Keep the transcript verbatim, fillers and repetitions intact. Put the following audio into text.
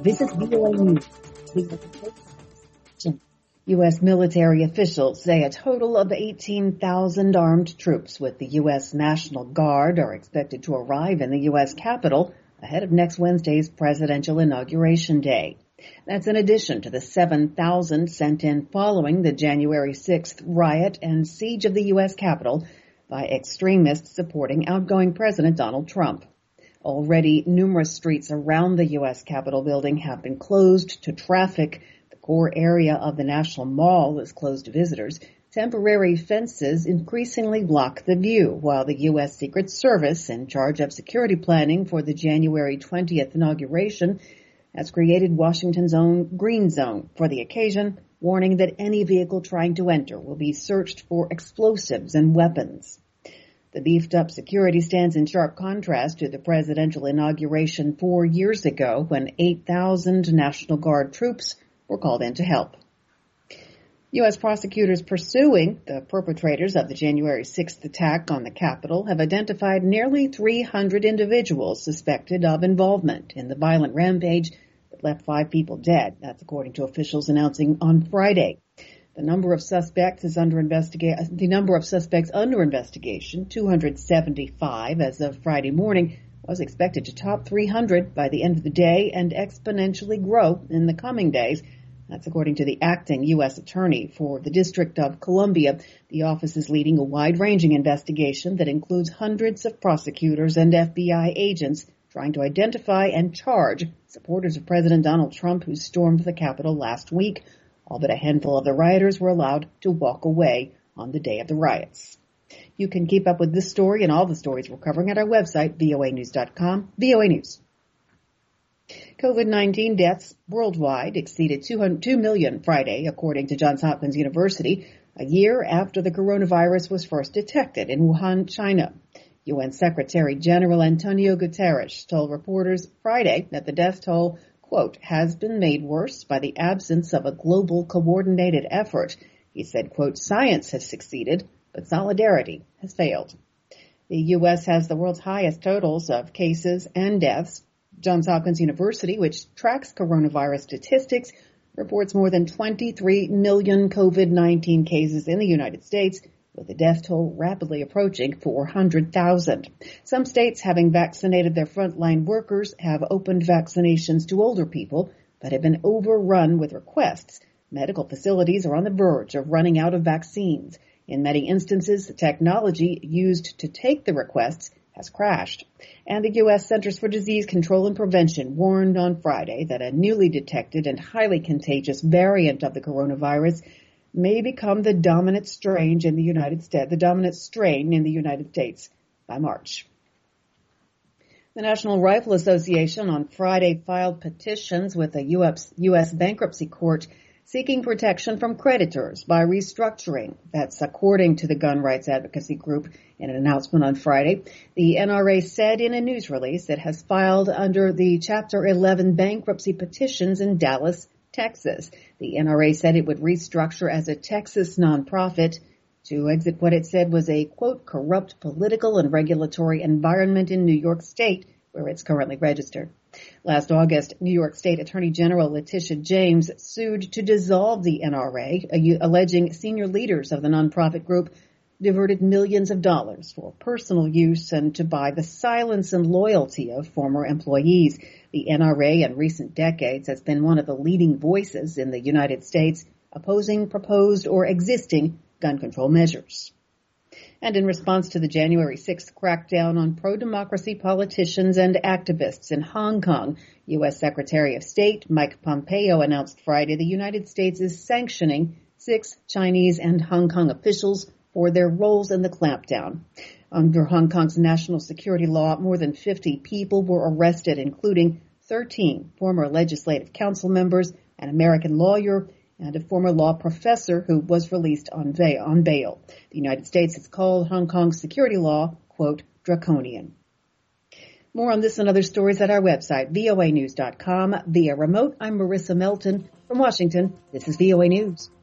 This is V O A News. U S military officials say a total of eighteen thousand armed troops with the U S National Guard are expected to arrive in the U S Capitol ahead of next Wednesday's presidential inauguration day. That's in addition to the seven thousand sent in following the January sixth riot and siege of the U S Capitol by extremists supporting outgoing President Donald Trump. Already, numerous streets around the U S Capitol building have been closed to traffic. The core area of the National Mall is closed to visitors. Temporary fences increasingly block the view, while the U S Secret Service, in charge of security planning for the January twentieth inauguration, has created Washington's own green zone for the occasion, warning that any vehicle trying to enter will be searched for explosives and weapons. The beefed-up security stands in sharp contrast to the presidential inauguration four years ago when eight thousand National Guard troops were called in to help. U S prosecutors pursuing the perpetrators of the January sixth attack on the Capitol have identified nearly three hundred individuals suspected of involvement in the violent rampage that left five people dead. That's according to officials announcing on Friday. The number of suspects is under investiga- the number of suspects under investigation, two hundred seventy-five as of Friday morning, was expected to top three hundred by the end of the day and exponentially grow in the coming days. That's according to the acting U S attorney for the District of Columbia. The office is leading a wide-ranging investigation that includes hundreds of prosecutors and F B I agents trying to identify and charge supporters of President Donald Trump who stormed the Capitol last week. All but a handful of the rioters were allowed to walk away on the day of the riots. You can keep up with this story and all the stories we're covering at our website, V O A news dot com, V O A News. COVID nineteen deaths worldwide exceeded two million Friday, according to Johns Hopkins University, a year after the coronavirus was first detected in Wuhan, China. U N Secretary General Antonio Guterres told reporters Friday that the death toll, quote, has been made worse by the absence of a global coordinated effort. He said, quote, science has succeeded, but solidarity has failed. The U S has the world's highest totals of cases and deaths. Johns Hopkins University, which tracks coronavirus statistics, reports more than twenty-three million COVID nineteen cases in the United States, with the death toll rapidly approaching four hundred thousand. Some states, having vaccinated their frontline workers, have opened vaccinations to older people, but have been overrun with requests. Medical facilities are on the verge of running out of vaccines. In many instances, the technology used to take the requests has crashed. And the U S Centers for Disease Control and Prevention warned on Friday that a newly detected and highly contagious variant of the coronavirus may become the dominant strain in the United States, the dominant strain in the United States by March. The National Rifle Association on Friday filed petitions with the U S U S bankruptcy court seeking protection from creditors by restructuring. That's according to the gun rights advocacy group in an announcement on Friday. The N R A said in a news release it has filed under the Chapter eleven bankruptcy petitions in Dallas, Texas. The N R A said it would restructure as a Texas nonprofit to exit what it said was a, quote, corrupt political and regulatory environment in New York State, where it's currently registered. Last August, New York State Attorney General Letitia James sued to dissolve the N R A, alleging senior leaders of the nonprofit group diverted millions of dollars for personal use and to buy the silence and loyalty of former employees. The N R A in recent decades has been one of the leading voices in the United States opposing proposed or existing gun control measures. And in response to the January sixth crackdown on pro-democracy politicians and activists in Hong Kong, U S Secretary of State Mike Pompeo announced Friday the United States is sanctioning six Chinese and Hong Kong officials for their roles in the clampdown. Under Hong Kong's national security law, more than fifty people were arrested, including thirteen former legislative council members, an American lawyer, and a former law professor who was released on bail. The United States has called Hong Kong's security law, quote, draconian. More on this and other stories at our website, V O A news dot com. Via remote, I'm Marissa Melton. From Washington, this is V O A News.